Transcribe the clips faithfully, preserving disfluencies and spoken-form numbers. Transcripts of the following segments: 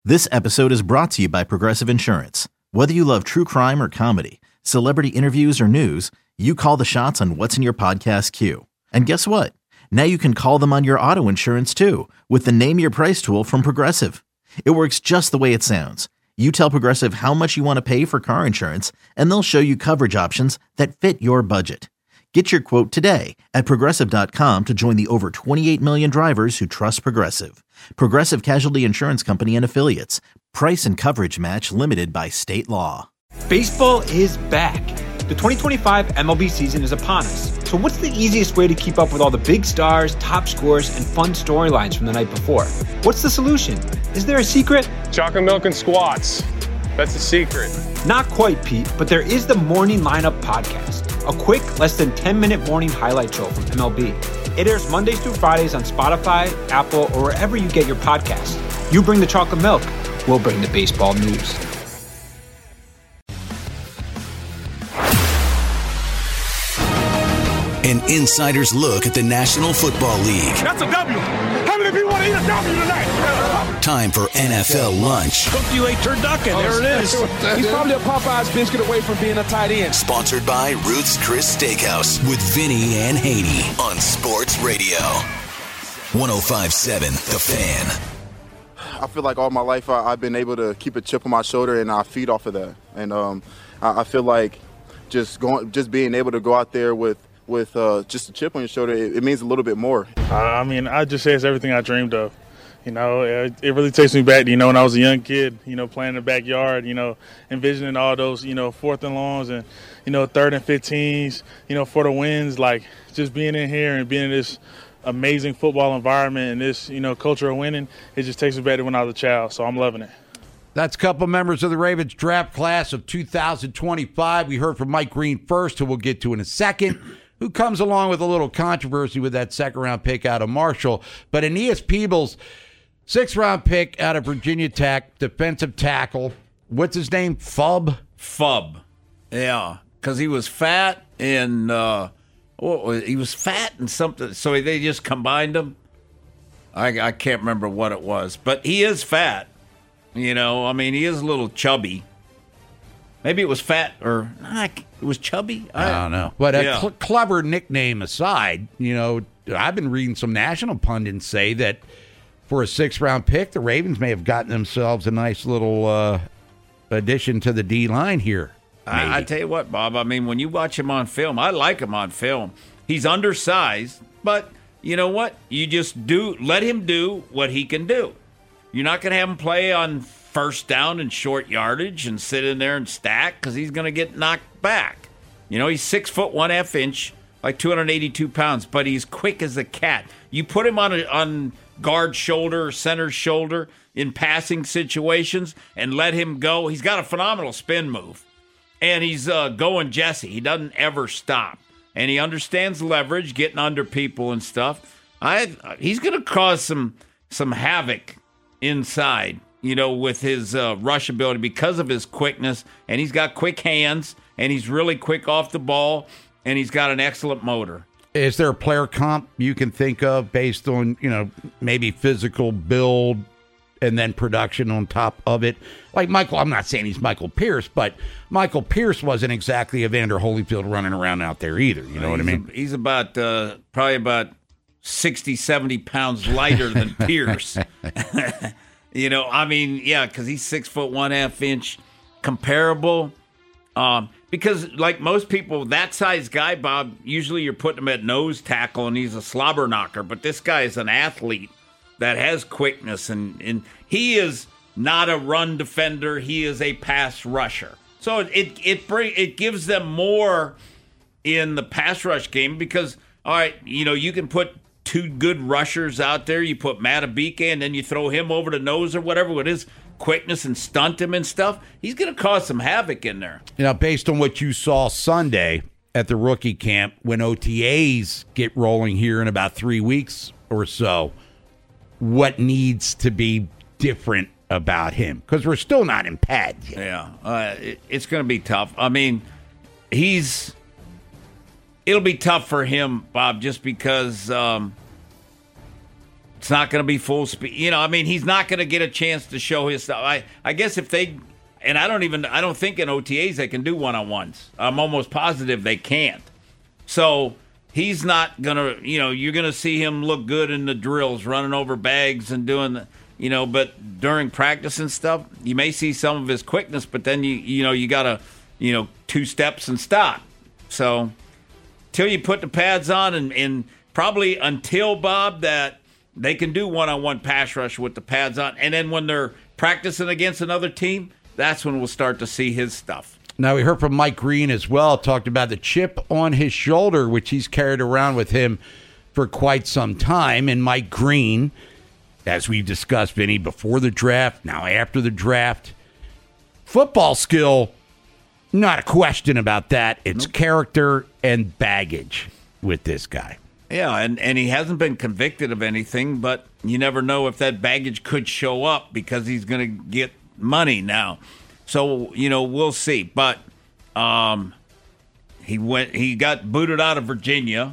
This episode is brought to you by Progressive Insurance. Whether you love true crime or comedy, celebrity interviews or news, you call the shots on what's in your podcast queue. And guess what? Now you can call them on your auto insurance too with the Name Your Price tool from Progressive. It works just the way it sounds. You tell Progressive how much you want to pay for car insurance, and they'll show you coverage options that fit your budget. Get your quote today at Progressive dot com to join the over twenty-eight million drivers who trust Progressive. Progressive Casualty Insurance Company and Affiliates. Price and coverage match limited by state law. Baseball is back. The twenty twenty-five M L B season is upon us. So what's the easiest way to keep up with all the big stars, top scores, and fun storylines from the night before? What's the solution? Is there a secret? Chocolate milk and squats. That's the secret. Not quite, Pete, but there is the Morning Lineup podcast. A quick, less than ten minute morning highlight show from M L B. It airs Mondays through Fridays on Spotify, Apple, or wherever you get your podcasts. You bring the chocolate milk, we'll bring the baseball news. An insider's look at the National Football League. That's a W. How many people want to eat a W tonight? Time for N F L lunch. Hope you ate turducken. Oh, there it is. He's probably a Popeye's biscuit away from being a tight end. Sponsored by Ruth's Chris Steakhouse with Vinny and Haney on Sports Radio. one oh five point seven The Fan. I feel like all my life I, I've been able to keep a chip on my shoulder and I feed off of that. And um, I, I feel like just going, just being able to go out there with with uh, just a chip on your shoulder, it, it means a little bit more. Uh, I mean, I just say it's everything I dreamed of. You know, it, it really takes me back, you know, when I was a young kid, you know, playing in the backyard, you know, envisioning all those, you know, fourth and longs and, you know, third and fifteens, you know, for the wins, like just being in here and being in this amazing football environment and this, you know, culture of winning, it just takes me back to when I was a child. So I'm loving it. That's a couple members of the Ravens draft class of two thousand twenty-five. We heard from Mike Green first, who we'll get to in a second, who comes along with a little controversy with that second-round pick out of Marshall. But Aeneas Peebles, sixth-round pick out of Virginia Tech, defensive tackle. What's his name? Fub? Fub. Yeah, because he was fat and uh, oh, he was fat and something. So they just combined him. I, I can't remember what it was. But he is fat. You know, I mean, he is a little chubby. Maybe it was fat or nah, it was chubby. I, I don't know. But a yeah. cl- clever nickname aside, you know, I've been reading some national pundits say that for a sixth-round pick, the Ravens may have gotten themselves a nice little uh, addition to the D-line here. I, I tell you what, Bob, I mean, when you watch him on film, I like him on film. He's undersized, but you know what? You just do let him do what he can do. You're not going to have him play on first down and short yardage and sit in there and stack because he's going to get knocked back. You know, he's six foot one half inch, like two hundred eighty-two pounds, but he's quick as a cat. You put him on a, on guard shoulder or center shoulder in passing situations and let him go. He's got a phenomenal spin move, and he's uh, going Jesse. He doesn't ever stop, and he understands leverage, getting under people and stuff. I he's going to cause some some havoc inside, you know, with his uh, rush ability because of his quickness, and he's got quick hands, and he's really quick off the ball, and he's got an excellent motor. Is there a player comp you can think of based on, you know, maybe physical build and then production on top of it? Like Michael, I'm not saying he's Michael Pierce, but Michael Pierce wasn't exactly Evander Holyfield running around out there either. You know uh, what I mean? A, he's about, uh, probably about sixty, seventy pounds lighter than Pierce. You know, I mean, yeah, because he's six foot one half inch, comparable. Um, because like most people, that size guy, Bob, usually you're putting him at nose tackle and he's a slobber knocker. But this guy is an athlete that has quickness, and, and he is not a run defender. He is a pass rusher. So it it it, bring, it gives them more in the pass rush game because, all right, you know, you can put two good rushers out there. You put Matabike and then you throw him over the nose or whatever with his quickness and stunt him and stuff. He's going to cause some havoc in there. You know, based on what you saw Sunday at the rookie camp, when O T As get rolling here in about three weeks or so, what needs to be different about him? Because we're still not in pads yet. Yeah, uh, it, it's going to be tough. I mean, he's... It'll be tough for him, Bob, just because um, It's not going to be full speed. You know, I mean, he's not going to get a chance to show his stuff. I, I guess if they, and I don't even, I don't think in O T As they can do one-on-ones. I'm almost positive they can't. So he's not going to, you know, you're going to see him look good in the drills, running over bags and doing the, you know, but during practice and stuff, you may see some of his quickness, but then you, you know, you got to, you know, two steps and stop. So till you put the pads on and, and probably until, Bob, that they can do one-on-one pass rush with the pads on. And then when they're practicing against another team, that's when we'll start to see his stuff. Now, we heard from Mike Green as well, talked about the chip on his shoulder, which he's carried around with him for quite some time. And Mike Green, as we've discussed, Vinny, before the draft, now after the draft, football skill, not a question about that. It's nope. character and baggage with this guy. Yeah, and, and he hasn't been convicted of anything, but you never know if that baggage could show up because he's going to get money now. So, you know, we'll see. But um, he went. He got booted out of Virginia,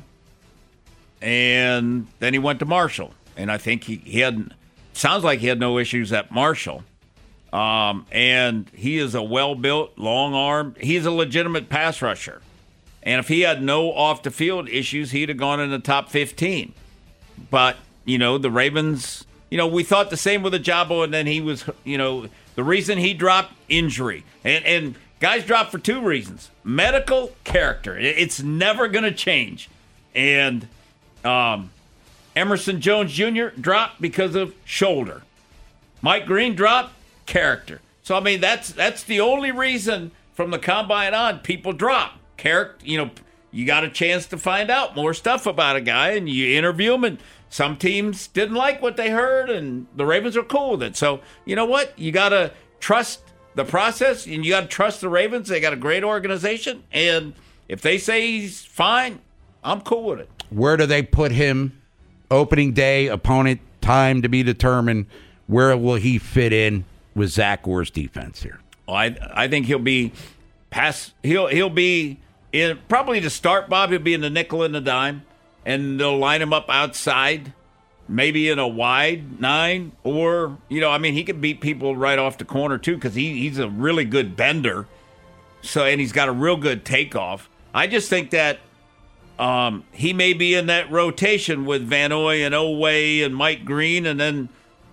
and then he went to Marshall. And I think he, he had, sounds like he had no issues at Marshall. Um, and he is a well-built, long-armed, he's a legitimate pass rusher. And if he had no off-the-field issues, he'd have gone in the top fifteen. But, you know, the Ravens, you know, we thought the same with Ajabo, and then he was, you know, the reason he dropped, injury. And, and guys drop for two reasons. Medical, character. It's never going to change. And um, Emerson Jones Junior dropped because of shoulder. Mike Green dropped, character. So, I mean, that's that's the only reason from the combine on people drop. Character, you know, you got a chance to find out more stuff about a guy, and you interview him, and some teams didn't like what they heard, and the Ravens are cool with it. So, you know what? You got to trust the process, and you got to trust the Ravens. They got a great organization, and if they say he's fine, I'm cool with it. Where do they put him? Opening day, opponent, time to be determined. Where will he fit in with Zach Orr's defense here? Well, I I think he'll be pass. He'll he'll be in probably to start. Bob, he'll be in the nickel and the dime, and they'll line him up outside, maybe in a wide nine, or you know, I mean, he can beat people right off the corner too because he he's a really good bender. So and he's got a real good takeoff. I just think that um, he may be in that rotation with Van Noy and Oweh and Mike Green, and then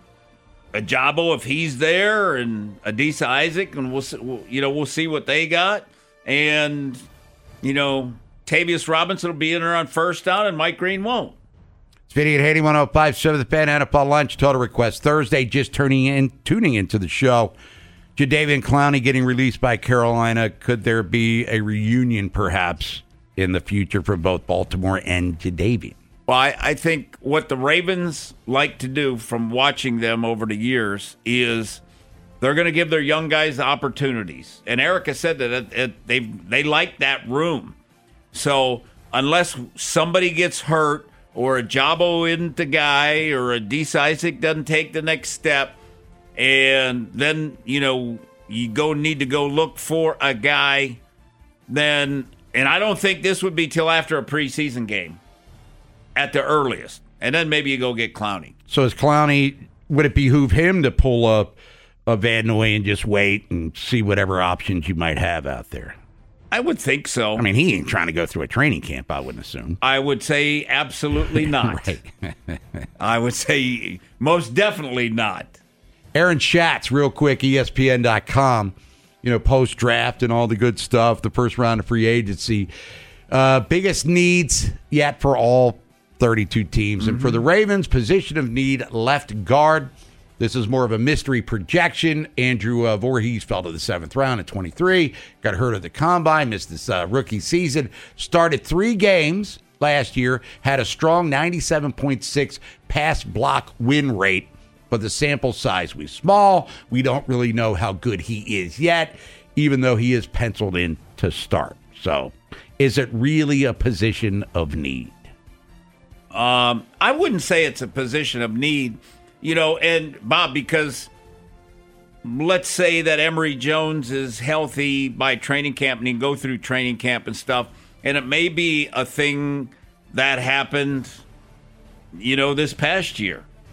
Ajabo if he's there, and Adisa Isaac, and we'll, we'll you know we'll see what they got, and you know Tavius Robinson will be in there on first down, and Mike Green won't. It's Vinny and Haney, one oh five point seven The Fan, N F L Lunch, Total Request Thursday. Just turning in, tuning into the show. Jadeveon Clowney getting released by Carolina. Could there be a reunion, perhaps, in the future for both Baltimore and Jadeveon? Well, I, I think what the Ravens like to do from watching them over the years is they're going to give their young guys opportunities. And Erica said that it, it, they they like that room. So unless somebody gets hurt or a Ajabo isn't the guy or a Adisa Isaac doesn't take the next step, and then, you know, you go need to go look for a guy, then, and I don't think this would be till after a preseason game. At the earliest. And then maybe you go get Clowney. So is Clowney, would it behoove him to pull up a Van Noy and just wait and see whatever options you might have out there? I would think so. I mean, he ain't trying to go through a training camp, I wouldn't assume. I would say absolutely not. I would say most definitely not. Aaron Schatz, real quick, E S P N dot com, you know, post-draft and all the good stuff, the first round of free agency. Uh, biggest needs yet for all thirty-two teams. Mm-hmm. And for the Ravens, position of need, left guard. This is more of a mystery projection. Andrew uh, Voorhees fell to the seventh round at twenty-three. Got hurt at the combine, missed this uh, rookie season. Started three games last year. Had a strong ninety-seven point six pass block win rate. But the sample size was small. We don't really know how good he is yet, even though he is penciled in to start. So is it really a position of need? Um, I wouldn't say it's a position of need, you know, and Bob, because let's say that Emory Jones is healthy by training camp and he can go through training camp and stuff, and it may be a thing that happened, you know, this past year.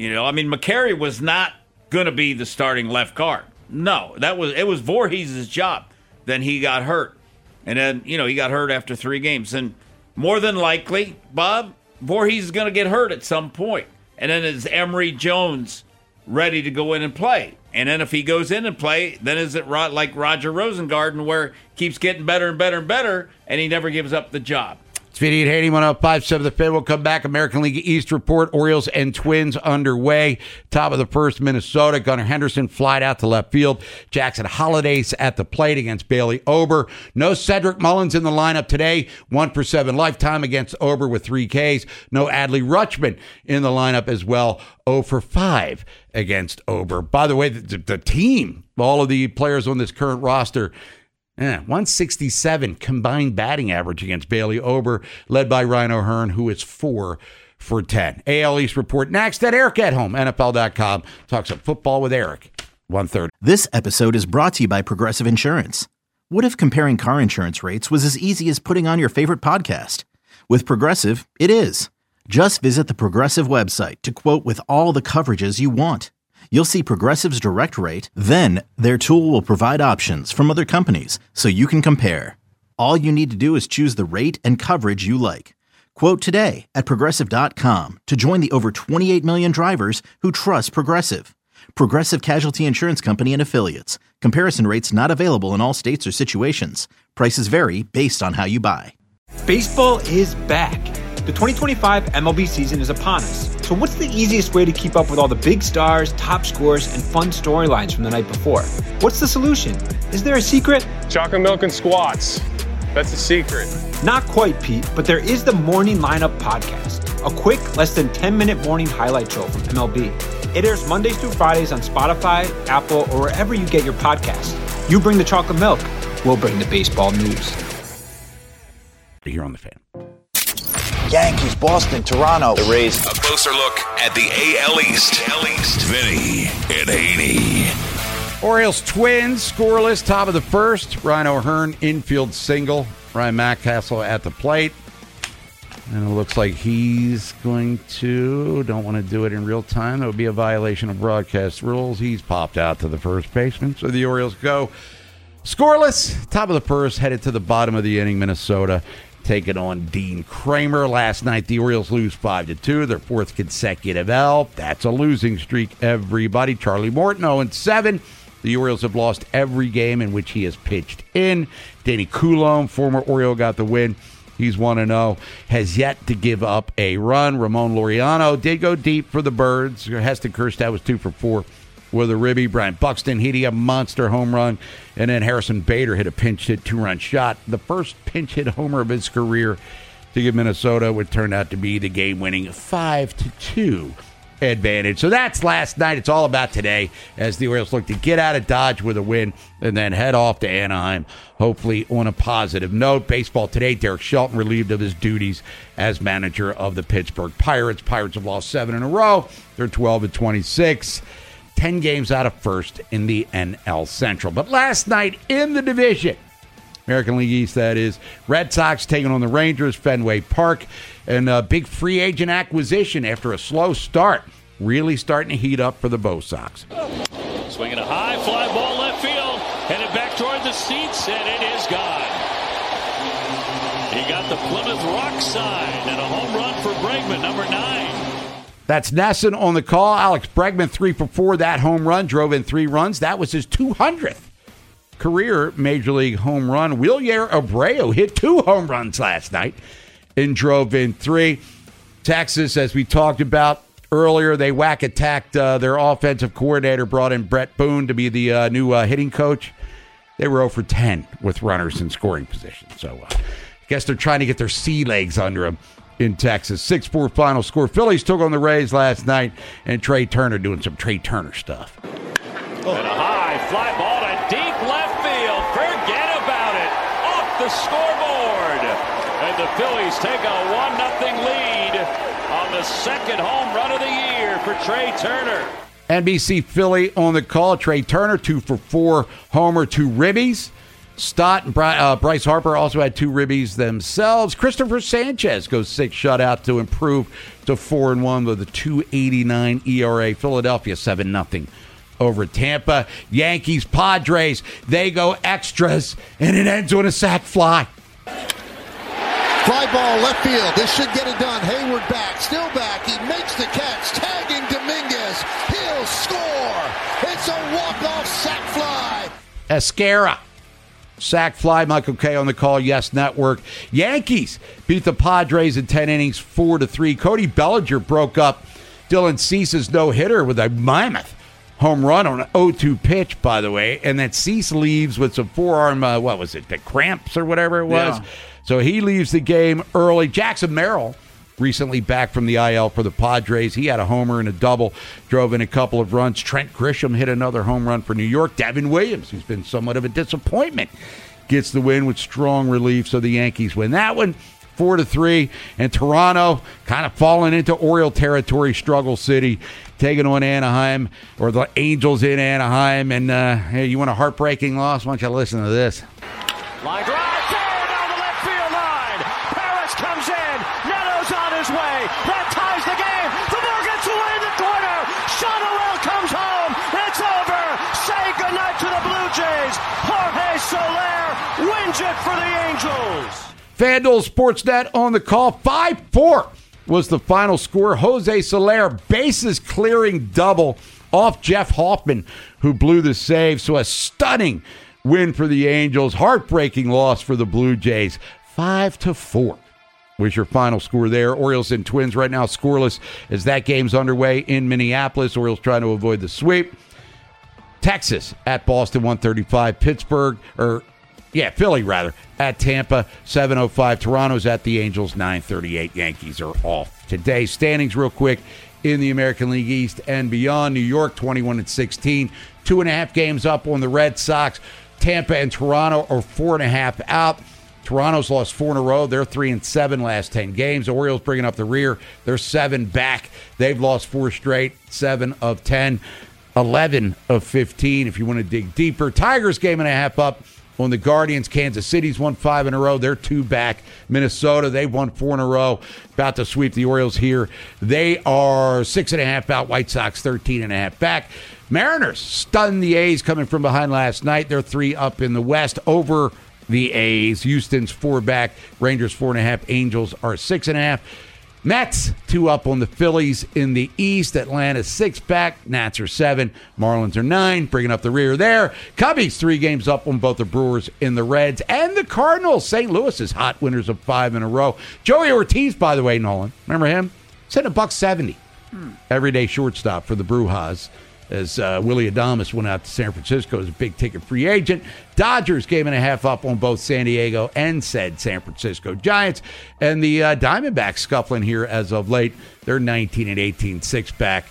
You know, I mean, McCary was not going to be the starting left guard. No, that was it was Voorhees' job. Then he got hurt. And then, you know, he got hurt after three games. And more than likely, Bob, Voorhees is going to get hurt at some point. And then is Emory Jones ready to go in and play? And then if he goes in and play, then is it like Roger Rosengarten where he keeps getting better and better and better, and he never gives up the job? It's Vinny and Haney, one oh five point seven The Fan. We'll come back. American League East report. Orioles and Twins underway. Top of the first, Minnesota. Gunnar Henderson flied out to left field. Jackson Holiday's at the plate against Bailey Ober. No Cedric Mullins in the lineup today. One for seven lifetime against Ober with three Ks. No Adley Rutschman in the lineup as well. oh for five against Ober. By the way, the, the team, all of the players on this current roster, Yeah, one sixty-seven combined batting average against Bailey Ober, led by Ryan O'Hearn, who is four for ten. A L East report next at Eric at Home, N F L dot com. Talks some football with Eric. one thirty. This episode is brought to you by Progressive Insurance. What if comparing car insurance rates was as easy as putting on your favorite podcast? With Progressive, it is. Just visit the Progressive website to quote with all the coverages you want. You'll see Progressive's direct rate, then their tool will provide options from other companies so you can compare. All you need to do is choose the rate and coverage you like. Quote today at Progressive dot com to join the over twenty-eight million drivers who trust Progressive. Progressive Casualty Insurance Company and Affiliates. Comparison rates not available in all states or situations. Prices vary based on how you buy. Baseball is back. The twenty twenty-five M L B season is upon us. So what's the easiest way to keep up with all the big stars, top scores, and fun storylines from the night before? What's the solution? Is there a secret? Chocolate milk and squats. That's the secret. Not quite, Pete, but there is the Morning Lineup Podcast. A quick, less than ten minute morning highlight show from M L B. It airs Mondays through Fridays on Spotify, Apple, or wherever you get your podcasts. You bring the chocolate milk, we'll bring the baseball news. Here on The Fan. Yankees, Boston, Toronto. The Rays. A closer look at the A L East. A L East. Vinny and Haney. Orioles Twins scoreless, top of the first. Ryan O'Hearn infield single. Ryan Mountcastle at the plate. And it looks like he's going to, don't want to do it in real time. That would be a violation of broadcast rules. He's popped out to the first baseman. So the Orioles go scoreless, top of the first, headed to the bottom of the inning, Minnesota. Taking on Dean Kramer. Last night, the Orioles lose five to two, their fourth consecutive L. That's a losing streak, everybody. Charlie Morton, oh and seven. The Orioles have lost every game in which he has pitched in. Danny Coulombe, former Oriole, got the win. He's one and oh. Has yet to give up a run. Ramon Laureano did go deep for the Birds. Heston Kjerstad was two for four with a ribby. Brian Buxton hitting a monster home run. And then Harrison Bader hit a pinch hit two-run shot. The first pinch hit homer of his career to give Minnesota what turned out to be the game-winning five to two advantage. So that's last night. It's all about today as the Orioles look to get out of Dodge with a win and then head off to Anaheim, hopefully on a positive note. Baseball today, Derek Shelton relieved of his duties as manager of the Pittsburgh Pirates. Pirates have lost seven in a row. They're twelve and twenty-six. ten games out of first in the N L Central. But last night in the division, American League East, that is, Red Sox taking on the Rangers, Fenway Park, and a big free agent acquisition after a slow start. Really starting to heat up for the Bo Sox. Swinging a high fly ball left field, headed back toward the seats, and it is gone. He got the Plymouth Rock sign and a home run for Bregman, number nine. That's Nesson on the call. Alex Bregman, three for four. That home run drove in three runs. That was his two hundredth career Major League home run. Wilyer Abreu hit two home runs last night and drove in three. Texas, as we talked about earlier, they whack attacked uh, their offensive coordinator, brought in Brett Boone to be the uh, new uh, hitting coach. They were oh for ten with runners in scoring position. So uh, I guess they're trying to get their sea legs under them in Texas. six four final score. Phillies took on the Rays last night, and Trey Turner doing some Trey Turner stuff. Oh. And a high fly ball to deep left field. Forget about it. Off the scoreboard. And the Phillies take a one nothing lead on the second home run of the year for Trey Turner. N B C Philly on the call. Trey Turner, two for four, homer, two ribbies. Stott and Bry- uh, Bryce Harper also had two ribbies themselves. Christopher Sanchez goes six shutout to improve to four and one with a two eighty-nine E R A. Philadelphia seven nothing over Tampa. Yankees, Padres, they go extras, and it ends with a sac fly. Fly ball left field. This should get it done. Hayward back, still back. He makes the catch, tagging Dominguez. He'll score. It's a walk-off sac fly. Esquera. Sack fly. Michael Kay on the call. Yes Network. Yankees beat the Padres in ten innings, four to three. Cody Bellinger broke up Dylan Cease's no-hitter with a mammoth home run on an oh two pitch, by the way. And then Cease leaves with some forearm, uh, what was it, the cramps or whatever it was. Yeah. So he leaves the game early. Jackson Merrill, recently back from the I L for the Padres. He had a homer and a double, drove in a couple of runs. Trent Grisham hit another home run for New York. Devin Williams, who's been somewhat of a disappointment, gets the win with strong relief. So the Yankees win that one, four to three. And Toronto kind of falling into Oriole territory, struggle city, taking on Anaheim, or the Angels in Anaheim. And uh, hey, you want a heartbreaking loss? Why don't you listen to this? Line drive. Way. That ties the game. The Morgans away in the corner. Shotwell comes home. It's over. Say goodnight to the Blue Jays. Jorge Soler wins it for the Angels. FanDuel Sportsnet on the call. five four was the final score. Jose Soler bases clearing double off Jeff Hoffman, who blew the save. So a stunning win for the Angels. Heartbreaking loss for the Blue Jays. five to four. Was your final score there. Orioles and Twins right now scoreless as that game's underway in Minneapolis. Orioles trying to avoid the sweep. Texas at Boston, one thirty-five. Pittsburgh, or yeah, Philly rather, at Tampa, seven oh five. Toronto's at the Angels, nine thirty-eight. Yankees are off today. Standings real quick in the American League East and beyond. New York, twenty-one and sixteen. Two and a half games up on the Red Sox. Tampa and Toronto are four and a half out. Toronto's lost four in a row. They're three and seven last ten games. Orioles bringing up the rear. They're seven back. They've lost four straight, seven of ten, eleven of fifteen. If you want to dig deeper, Tigers game and a half up on the Guardians. Kansas City's won five in a row. They're two back. Minnesota, they've won four in a row. About to sweep the Orioles here. They are six and a half out. White Sox thirteen and a half back. Mariners stunned the A's coming from behind last night. They're three up in the West over the A's. Houston's four back. Rangers four and a half. Angels are six and a half. Mets two up on the Phillies in the East. Atlanta six back. Nats are seven. Marlins are nine. Bringing up the rear there. Cubbies three games up on both the Brewers and the Reds. And the Cardinals. Saint Louis is hot winners of five in a row. Joey Ortiz, by the way, Nolan. Remember him? Sitting a buck seventy. Hmm. Everyday shortstop for the Brewers. As uh, Willie Adames went out to San Francisco as a big-ticket free agent. Dodgers game and a half up on both San Diego and said San Francisco Giants. And the uh, Diamondbacks scuffling here as of late. They're nineteen and eighteen, six back.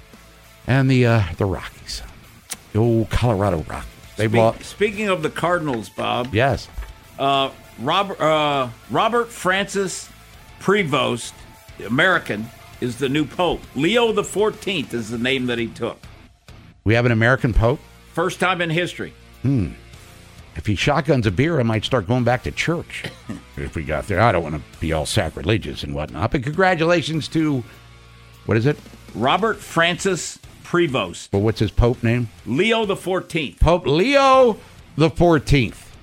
And the uh, the Rockies. The old Colorado Rockies. They've Speak, lost. Speaking of the Cardinals, Bob. Yes. Uh, Robert, uh, Robert Francis Prevost, the American, is the new pope. Leo the fourteenth is the name that he took. We have an American Pope? First time in history. Hmm. If he shotguns a beer, I might start going back to church. If we got there. I don't want to be all sacrilegious and whatnot. But congratulations to, what is it? Robert Francis Prevost. Well, what's his Pope name? Leo the fourteenth. Pope Leo the fourteenth.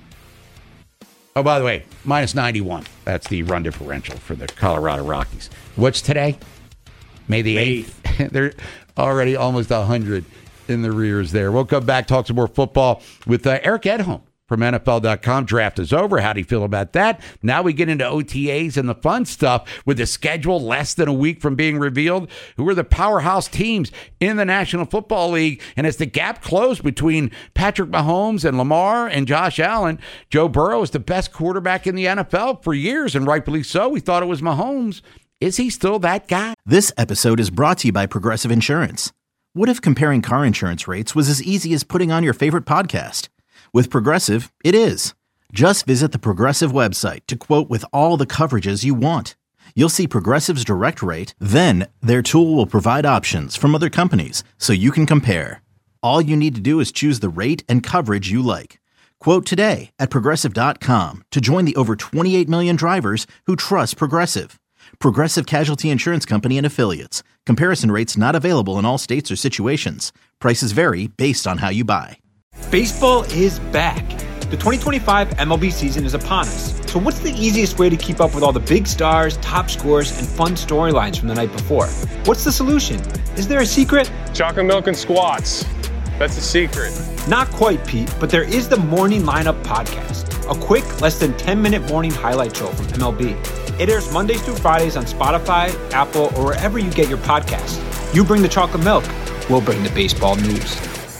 Oh, by the way, minus ninety-one. That's the run differential for the Colorado Rockies. What's today? May the eighth. They're already almost one hundred in the rears there. We'll come back, talk some more football with uh, Eric Edholm from N F L dot com. Draft is over. How do you feel about that? Now we get into O T As and the fun stuff with the schedule less than a week from being revealed. Who are the powerhouse teams in the National Football League? And as the gap closed between Patrick Mahomes and Lamar and Josh Allen, Joe Burrow is the best quarterback in the N F L for years, and rightfully so. We thought it was Mahomes. Is he still that guy? This episode is brought to you by Progressive Insurance. What if comparing car insurance rates was as easy as putting on your favorite podcast? With Progressive, it is. Just visit the Progressive website to quote with all the coverages you want. You'll see Progressive's direct rate, then their tool will provide options from other companies so you can compare. All you need to do is choose the rate and coverage you like. Quote today at Progressive dot com to join the over twenty-eight million drivers who trust Progressive. Progressive Casualty Insurance Company and Affiliates. Comparison rates not available in all states or situations. Prices vary based on how you buy. Baseball is back. The twenty twenty-five M L B season is upon us. So what's the easiest way to keep up with all the big stars, top scores, and fun storylines from the night before? What's the solution? Is there a secret? Chocolate milk and squats. That's the secret. Not quite, Pete, but there is the Morning Lineup podcast, a quick, less than ten minute morning highlight show from M L B. It airs Mondays through Fridays on Spotify, Apple, or wherever you get your podcasts. You bring the chocolate milk, we'll bring the baseball news.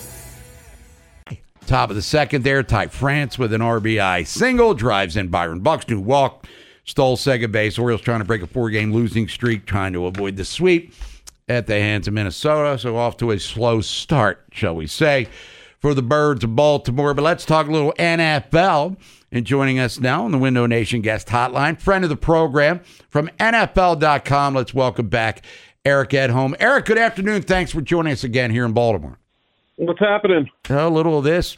Top of the second there, Ty France with an R B I single, drives in Byron Buxton, who walked, stole second base. Orioles trying to break a four-game losing streak, trying to avoid the sweep at the hands of Minnesota, so off to a slow start, shall we say, for the Birds of Baltimore. But let's talk a little N F L. And joining us now on the Window Nation guest hotline, friend of the program from N F L dot com, let's welcome back Eric Edholm. Eric, good afternoon. Thanks for joining us again here in Baltimore. What's happening? A little of this,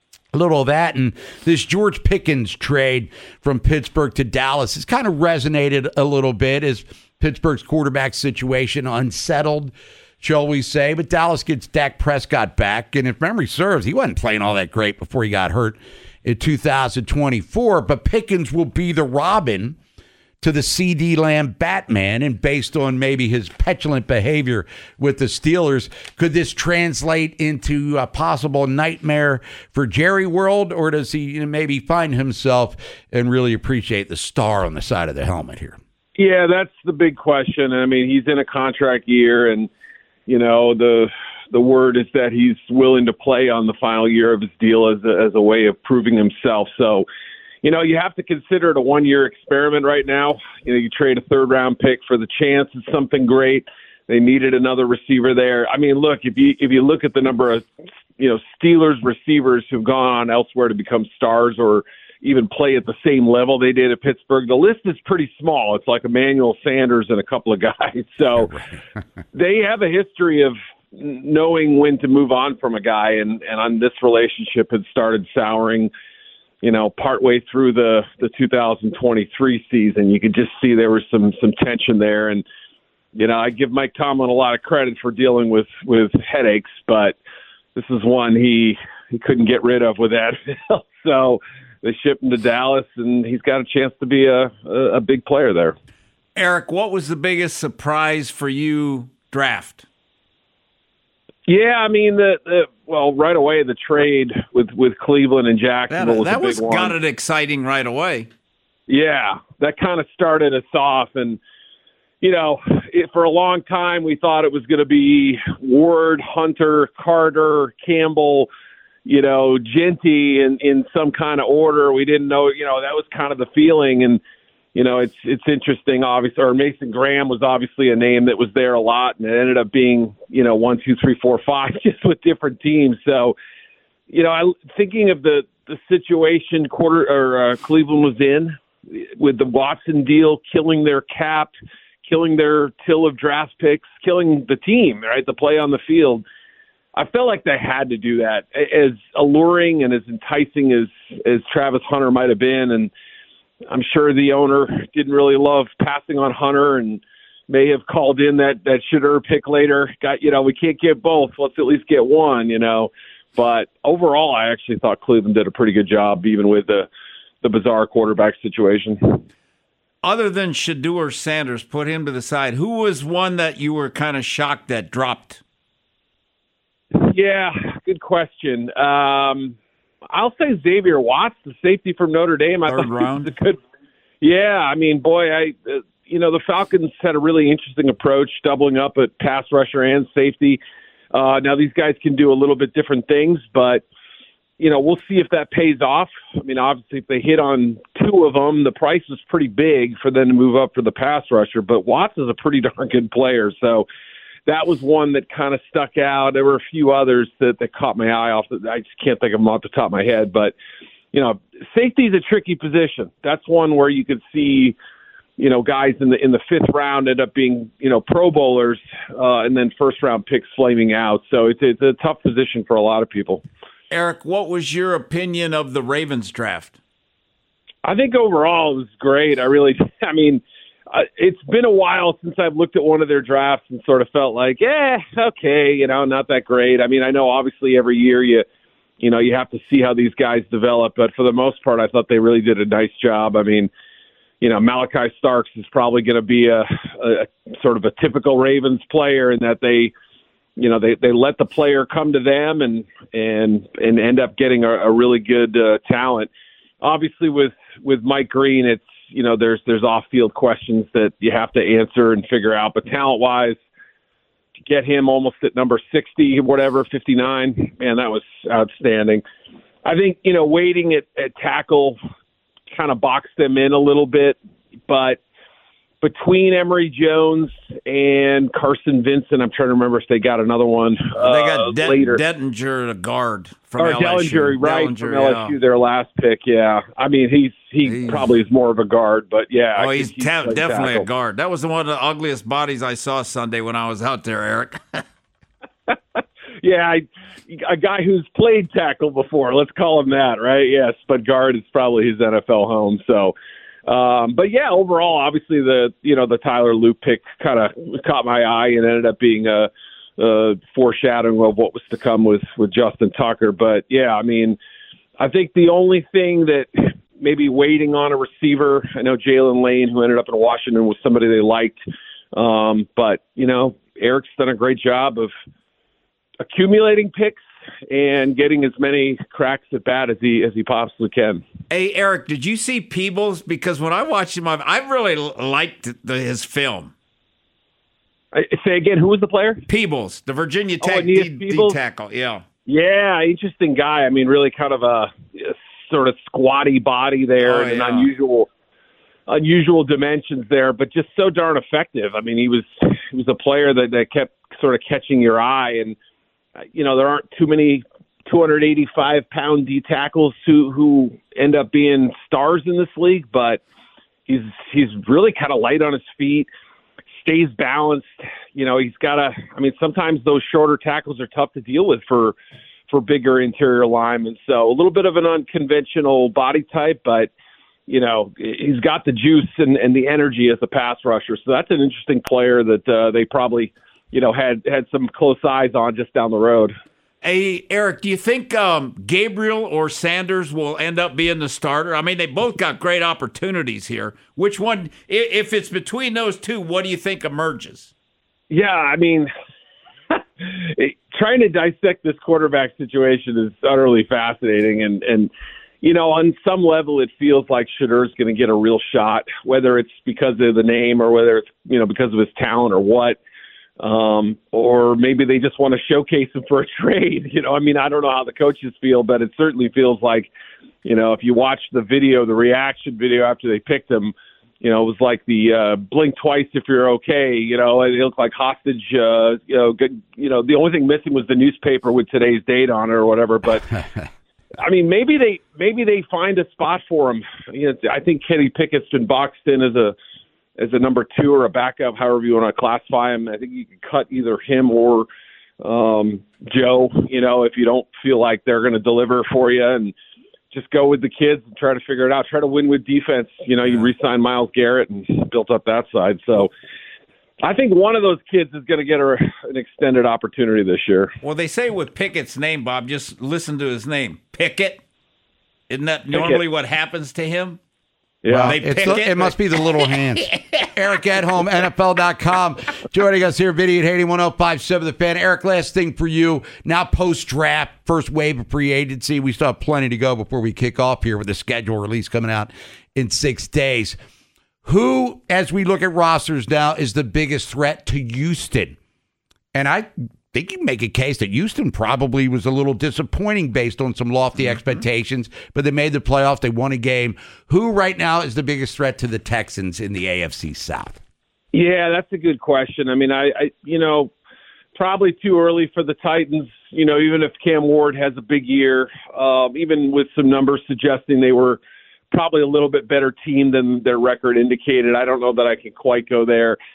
a little of that, and this George Pickens trade from Pittsburgh to Dallas has kind of resonated a little bit as Pittsburgh's quarterback situation unsettled, shall we say. But Dallas gets Dak Prescott back, and if memory serves, he wasn't playing all that great before he got hurt in two thousand twenty-four, but Pickens will be the Robin to the C D Lamb Batman, and based on maybe his petulant behavior with the Steelers, could this translate into a possible nightmare for Jerry World, or does he maybe find himself and really appreciate the star on the side of the helmet here? Yeah, that's the big question. I mean, he's in a contract year, and, you know, the the word is that he's willing to play on the final year of his deal as a, as a way of proving himself. So, you know, you have to consider it a one-year experiment right now. You know, you trade a third-round pick for the chance of something great. They needed another receiver there. I mean, look, if you if you look at the number of, you know, Steelers receivers who've gone on elsewhere to become stars or even play at the same level they did at Pittsburgh, the list is pretty small. It's like Emmanuel Sanders and a couple of guys. So they have a history of knowing when to move on from a guy, and, and on this relationship had started souring, you know, partway through the, the two thousand twenty-three season. You could just see there was some some tension there. And, you know, I give Mike Tomlin a lot of credit for dealing with, with headaches, but this is one he, he couldn't get rid of with Advil. So they shipped him to Dallas, and he's got a chance to be a, a, a big player there. Eric, what was the biggest surprise for you draft? Yeah, I mean, the, the well, right away, the trade with, with Cleveland and Jacksonville That, was that a big was one. got it exciting right away. Yeah, that kind of started us off. And, you know, it, for a long time, we thought it was going to be Ward, Hunter, Carter, Campbell, you know, Genty in, in some kind of order. We didn't know, you know, that was kind of the feeling. And, you know, it's it's interesting, obviously, or Mason Graham was obviously a name that was there a lot, and it ended up being, you know, one, two, three, four, five, just with different teams. So, you know, I, thinking of the, the situation quarter or uh, Cleveland was in with the Watson deal, killing their cap, killing their till of draft picks, killing the team, right, the play on the field. I felt like they had to do that. As alluring and as enticing as, as Travis Hunter might have been, and I'm sure the owner didn't really love passing on Hunter and may have called in that, that Shedeur pick later. Got, you know, we can't get both. Let's at least get one, you know. But overall, I actually thought Cleveland did a pretty good job, even with the, the bizarre quarterback situation. Other than Shedeur Sanders, put him to the side, who was one that you were kind of shocked that dropped? Yeah, good question. Um, I'll say Xavier Watts, the safety from Notre Dame. I Third thought round. He was a good. Yeah, I mean, boy, I uh, you know the Falcons had a really interesting approach, doubling up at pass rusher and safety. Uh, now these guys can do a little bit different things, but you know we'll see if that pays off. I mean, obviously, if they hit on two of them, the price was pretty big for them to move up for the pass rusher. But Watts is a pretty darn good player, so. That was one that kind of stuck out. There were a few others that, that caught my eye off. I just can't think of them off the top of my head. But, you know, safety is a tricky position. That's one where you could see, you know, guys in the in the fifth round end up being, you know, Pro Bowlers uh, and then first round picks flaming out. So it's, it's a tough position for a lot of people. Eric, what was your opinion of the Ravens draft? I think overall it was great. I really, I mean, uh, it's been a while since I've looked at one of their drafts and sort of felt like, yeah, okay, you know, not that great. I mean, I know obviously every year you, you know, you have to see how these guys develop, but for the most part, I thought they really did a nice job. I mean, you know, Malachi Starks is probably going to be a, a sort of a typical Ravens player in that they, you know, they, they let the player come to them and and and end up getting a, a really good uh, talent. Obviously, with with Mike Green, it's, you know, there's there's off-field questions that you have to answer and figure out. But talent-wise, to get him almost at number sixty, whatever, fifty-nine, man, that was outstanding. I think, you know, waiting at, at tackle kind of boxed them in a little bit, but between Emory Jones and Carson Vincent, I'm trying to remember if they got another one. Well, they got uh, De- later. Dettinger, a guard from or L S U. Dellinger, right, Dellinger, from L S U, yeah. their last pick, yeah. I mean, he's he He's- probably is more of a guard, but yeah. I Oh, think he's he ta- plays definitely tackle. a guard. That was the one of the ugliest bodies I saw Sunday when I was out there, Eric. Yeah, I, a guy who's played tackle before, let's call him that, right? Yes, but guard is probably his N F L home, so... Um, but yeah, overall, obviously the you know the Tyler Loop pick kind of caught my eye and ended up being a, a foreshadowing of what was to come with with Justin Tucker. But yeah, I mean, I think the only thing that maybe waiting on a receiver, I know Jalen Lane, who ended up in Washington, was somebody they liked. Um, but you know, Eric's done a great job of accumulating picks and getting as many cracks at bat as he as he possibly can. Hey, Eric, did you see Peebles? Because when I watched him, I I really liked the, his film. I, say again, who was the player? Peebles, the Virginia Oh, Tech Aeneas D, D Peebles? tackle. Yeah. Yeah, interesting guy. I mean, really kind of a, a sort of squatty body there Oh, and yeah. unusual unusual dimensions there, but just so darn effective. I mean, he was he was a player that, that kept sort of catching your eye, and uh, you know, there aren't too many two hundred eighty-five pound D tackles who who end up being stars in this league, but he's he's really kind of light on his feet, stays balanced. You know, he's got a, I mean, sometimes those shorter tackles are tough to deal with for for bigger interior linemen. So a little bit of an unconventional body type, but you know, he's got the juice and, and the energy as a pass rusher. So that's an interesting player that uh, they probably, you know, had had some close eyes on just down the road. Hey, Eric, do you think um, Gabriel or Sanders will end up being the starter? I mean, they both got great opportunities here. Which one, i- if it's between those two, what do you think emerges? Yeah, I mean, trying to dissect this quarterback situation is utterly fascinating. And, and you know, on some level, it feels like Shedur's going to get a real shot, whether it's because of the name or whether it's, you know, because of his talent or what. Um, or maybe they just want to showcase him for a trade. You know, I mean, I don't know how the coaches feel, but it certainly feels like, you know, if you watch the video, the reaction video after they picked him, you know, it was like the uh, blink twice if you're okay. You know, it looked like hostage. Uh, you know, good, you know, the only thing missing was the newspaper with today's date on it or whatever. But I mean, maybe they maybe they find a spot for him. You know, I think Kenny Pickett's been boxed in as a as a number two or a backup, however you want to classify him. I think you can cut either him or um, Joe, you know, if you don't feel like they're going to deliver for you, and just go with the kids and try to figure it out. Try to win with defense. You know, you re-signed Myles Garrett and built up that side. So I think one of those kids is going to get a, an extended opportunity this year. Well, they say with Pickett's name, Bob, just listen to his name. Pickett. Isn't that normally what happens to him? Yeah, well, they it's pick the, it. it must be the little hands. Eric Edholm, N F L dot com, joining us here, Vinny and Haney, one oh five seven The Fan. Eric, last thing for you. Now post-draft, first wave of free agency. We still have plenty to go before we kick off here with the schedule release coming out in six days. Who, as we look at rosters now, is the biggest threat to Houston? And I think you can make a case that Houston probably was a little disappointing based on some lofty mm-hmm. expectations, but they made the playoff. They won a game. Who right now is the biggest threat to the Texans in the A F C South? Yeah, that's a good question. I mean, I, I you know, probably too early for the Titans. You know, even if Cam Ward has a big year, um, even with some numbers suggesting they were probably a little bit better team than their record indicated, I don't know that I can quite go there.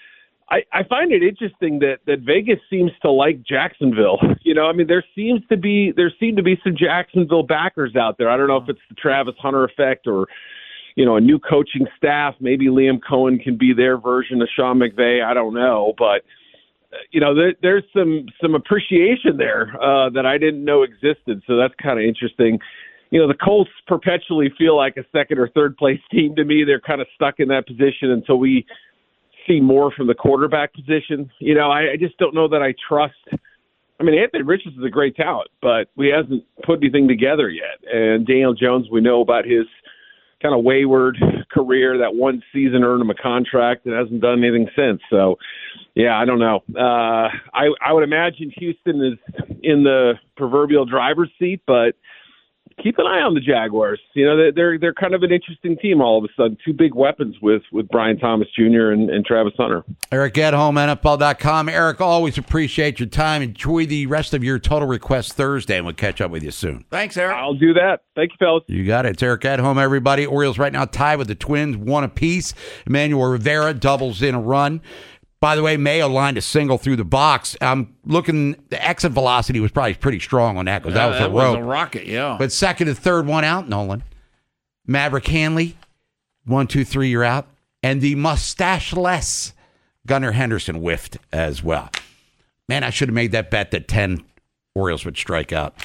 I, I find it interesting that, that Vegas seems to like Jacksonville. You know, I mean, there seems to be there seem to be some Jacksonville backers out there. I don't know if it's the Travis Hunter effect or, you know, a new coaching staff. Maybe Liam Cohen can be their version of Sean McVay. I don't know, but you know, there, there's some some appreciation there uh, that I didn't know existed. So that's kind of interesting. You know, the Colts perpetually feel like a second or third place team to me. They're kind of stuck in that position until we see more from the quarterback position. You know, I, I just don't know that I trust. I mean, Anthony Richardson is a great talent, but we hasn't put anything together yet. And Daniel Jones, we know about his kind of wayward career. That one season earned him a contract and hasn't done anything since. So, yeah, I don't know. Uh, I, I would imagine Houston is in the proverbial driver's seat, but keep an eye on the Jaguars. You know, they're they're kind of an interesting team all of a sudden. Two big weapons with, with Brian Thomas Junior and, and Travis Hunter. Eric Edholm, N F L dot com. Eric, always appreciate your time. Enjoy the rest of your Total Request Thursday, and we'll catch up with you soon. Thanks, Eric. I'll do that. Thank you, fellas. You got it. It's Eric Edholm, everybody. Orioles right now tied with the Twins, one apiece. Emmanuel Rivera doubles in a run. By the way, Mayo lined a single through the box. I'm looking, the exit velocity was probably pretty strong on that because Yeah, that was that a was rope. a rocket, yeah. But second and third, one out, Nolan. Maverick Hanley, one, two, three, you're out. And the mustache-less Gunnar Henderson whiffed as well. Man, I should have made that bet that ten Orioles would strike out.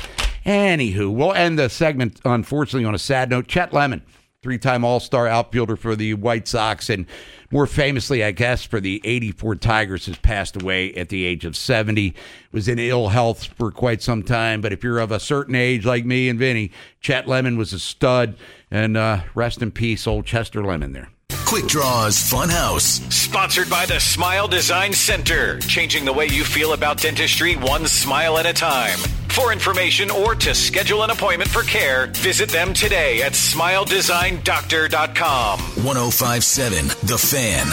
Anywho, we'll end the segment, unfortunately, on a sad note. Chet Lemon, three-time All-Star outfielder for the White Sox, and more famously, I guess, for the eighty-four Tigers, has passed away at the age of seventy. Was in ill health for quite some time, but if you're of a certain age like me and Vinny, Chet Lemon was a stud, and uh, rest in peace, old Chester Lemon there. Quick Draws Funhouse. Sponsored by the Smile Design Center. Changing the way you feel about dentistry one smile at a time. For information or to schedule an appointment for care, visit them today at smile design doctor dot com. one oh five point seven The Fan.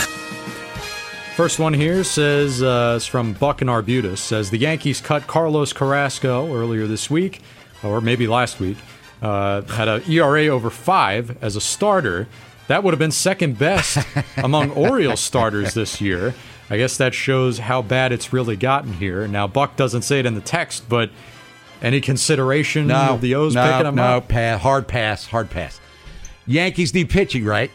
First one here says, uh, it's from Buck in Arbutus, says the Yankees cut Carlos Carrasco earlier this week, or maybe last week, uh, had an E R A over five as a starter. That would have been second best among Orioles starters this year. I guess that shows how bad it's really gotten here. Now, Buck doesn't say it in the text, but any consideration No, of the O's no, picking him no, up? pass, hard pass, hard pass. Yankees need pitching, right?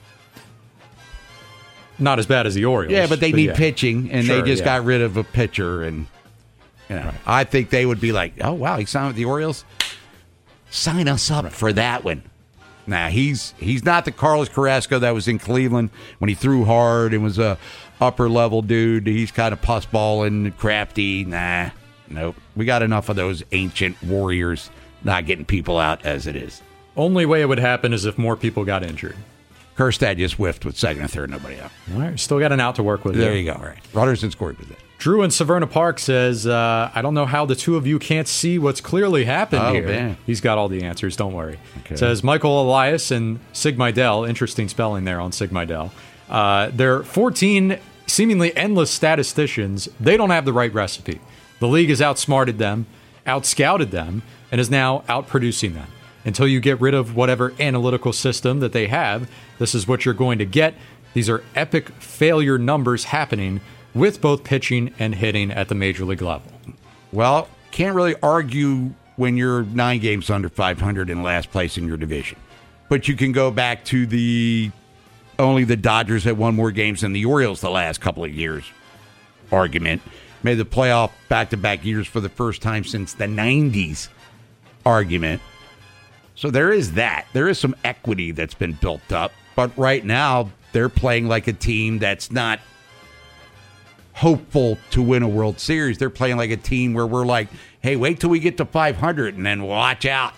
Not as bad as the Orioles. Yeah, but they need yeah. pitching, and Sure, they just yeah. got rid of a pitcher. And you know, right. I think they would be like, oh, wow, he signed with the Orioles? Sign us up right. for that one. Nah, he's he's not the Carlos Carrasco that was in Cleveland when he threw hard and was a upper-level dude. He's kind of pussballing, crafty. Nah, nope. We got enough of those ancient warriors not getting people out as it is. Only way it would happen is if more people got injured. Kerstad just whiffed with second and third, nobody out. All right, still got an out to work with. There there. you go. All right. Runners in scoring position. Drew in Severna Park says, uh, I don't know how the two of you can't see what's clearly happened Oh, here. man. He's got all the answers, don't worry. Okay. Says Michael Elias and Sigmidel, interesting spelling there on Sigmidel. Uh, they're fourteen seemingly endless statisticians. They don't have the right recipe. The league has outsmarted them, outscouted them, and is now outproducing them. Until you get rid of whatever analytical system that they have, this is what you're going to get. These are epic failure numbers happening with both pitching and hitting at the major league level. Well, can't really argue when you're nine games under five hundred in last place in your division. But you can go back to the only the Dodgers had won more games than the Orioles the last couple of years argument. Made the playoff back-to-back years for the first time since the nineties argument. So there is that. There is some equity that's been built up. But right now, they're playing like a team that's not hopeful to win a World Series. They're playing like a team where we're like, hey, wait till we get to five hundred and then watch out.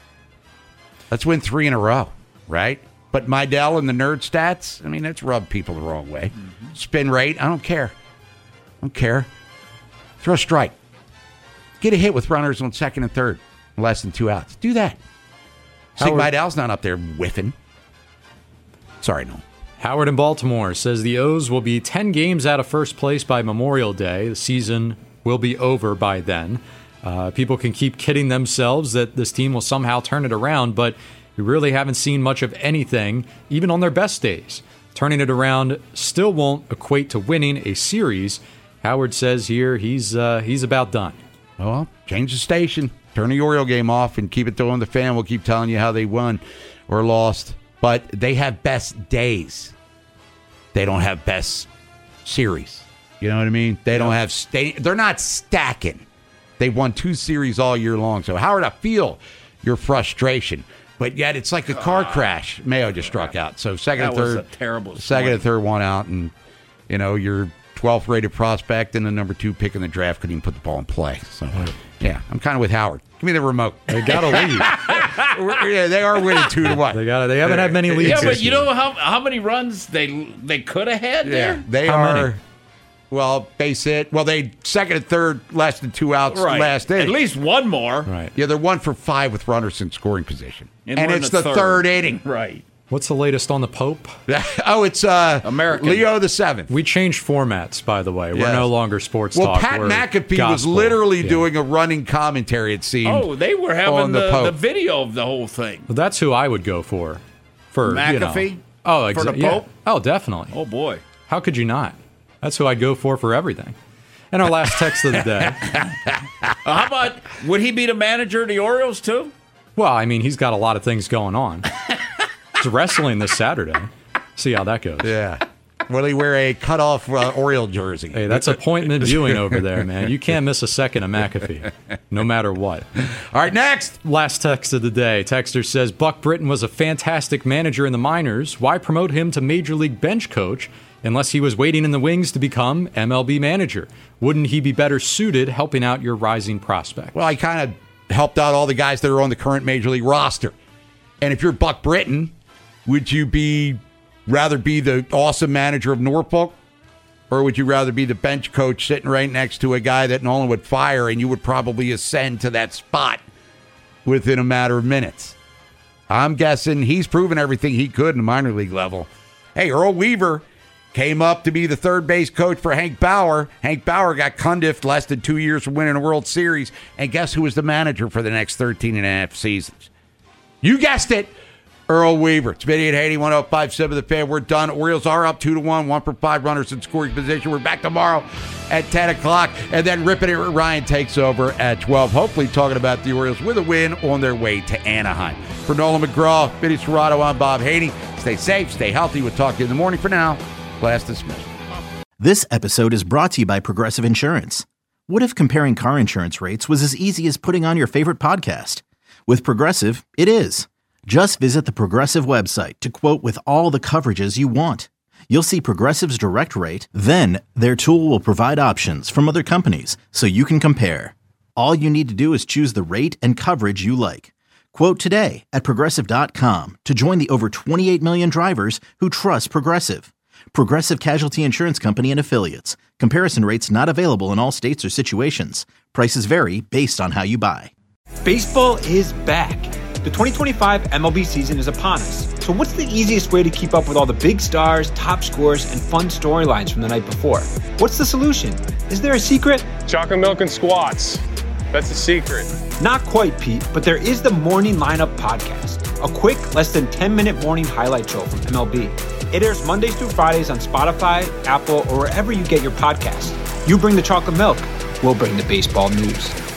Let's win three in a row, right? But Midel and the nerd stats, I mean, that's rubbed people the wrong way. Mm-hmm. Spin rate, I don't care. I don't care. Throw a strike. Get a hit with runners on second and third. Less than two outs. Do that. Sig Midel's not up there whiffing. Sorry, no. Howard in Baltimore says the O's will be ten games out of first place by Memorial Day. The season will be over by then. Uh, people can keep kidding themselves that this team will somehow turn it around, but we really haven't seen much of anything, even on their best days. Turning it around still won't equate to winning a series. Howard says here he's uh, he's about done. Well, change the station. Turn the Oriole game off and keep it on the fan. We'll keep telling you how they won or lost. But they have best days. They don't have best series. You know what I mean? They don't have sta- they're not stacking. They've won two series all year long. So, Howard, I feel your frustration. But yet it's like a car crash. Mayo just struck out. So second that and third. was a terrible Second swing. and third one out. And, you know, your twelfth rated prospect and the number two pick in the draft couldn't even put the ball in play. So, yeah, I'm kind of with Howard. Give me the remote. They got to lead. Yeah, they are winning two to one. They got. They haven't had many leads. Yeah, but this you year. know how how many runs they they could have had Yeah, there? they How are. many? Well, base hit. Well, they second and third, less than two outs Right. last inning. At least one more. Right. Yeah, they're one for five with runners in scoring position. And And, we're in it's the the third. third inning. Right. What's the latest on the Pope? Oh, it's uh, American. Leo the seventh. We changed formats, by the way. We're Yes. no longer sports Well, talk. Pat We're McAfee was gospel. literally Yeah. doing a running commentary, it seemed. Oh, they were having on the the, the, Pope. video of the whole thing. Well, that's who I would go for. For you know. McAfee? Oh, For the exa- yeah. Pope? Oh, definitely. Oh, boy. How could you not? That's who I'd go for for everything. And our last text of the day. Uh, how about, would he be the manager of the Orioles, too? Well, I mean, he's got a lot of things going on. He's wrestling this Saturday. See how that goes. Yeah. Will he wear a cutoff uh, Oriole jersey? Hey, that's appointment viewing over there, man. You can't miss a second of McAfee, no matter what. All right, next. Last text of the day. Texter says, Buck Britton was a fantastic manager in the minors. Why promote him to Major League bench coach unless he was waiting in the wings to become M L B manager? Wouldn't he be better suited helping out your rising prospect? Well, I kind of helped out all the guys that are on the current Major League roster. And if you're Buck Britton, would you be rather be the awesome manager of Norfolk, or would you rather be the bench coach sitting right next to a guy that Nolan would fire and you would probably ascend to that spot within a matter of minutes? I'm guessing he's proven everything he could in the minor league level. Hey, Earl Weaver came up to be the third base coach for Hank Bauer. Hank Bauer got Cundiff less than two years from winning a World Series. And guess who was the manager for the next thirteen and a half seasons? You guessed it, Earl Weaver. It's Vinny and Haney, one oh five point seven The Fan. We're done. Orioles are up two to one, one for five runners in scoring position. We're back tomorrow at ten o'clock. And then Rippin' It Ryan takes over at twelve. Hopefully talking about the Orioles with a win on their way to Anaheim. For Nolan McGraw, Vinny Serrato, I'm Bob Haney. Stay safe, stay healthy. We'll talk to you in the morning. For now, class dismissed. This episode is brought to you by Progressive Insurance. What if comparing car insurance rates was as easy as putting on your favorite podcast? With Progressive, it is. Just visit the Progressive website to quote with all the coverages you want. You'll see Progressive's direct rate, then their tool will provide options from other companies so you can compare. All you need to do is choose the rate and coverage you like. Quote today at Progressive dot com to join the over twenty-eight million drivers who trust Progressive. Progressive Casualty Insurance Company and Affiliates. Comparison rates not available in all states or situations. Prices vary based on how you buy. Baseball is back. The twenty twenty-five M L B season is upon us. So what's the easiest way to keep up with all the big stars, top scores, and fun storylines from the night before? What's the solution? Is there a secret? Chocolate milk and squats. That's the secret. Not quite, Pete, but there is the Morning Lineup podcast, a quick, less than ten minute morning highlight show from M L B. It airs Mondays through Fridays on Spotify, Apple, or wherever you get your podcasts. You bring the chocolate milk, we'll bring the baseball news.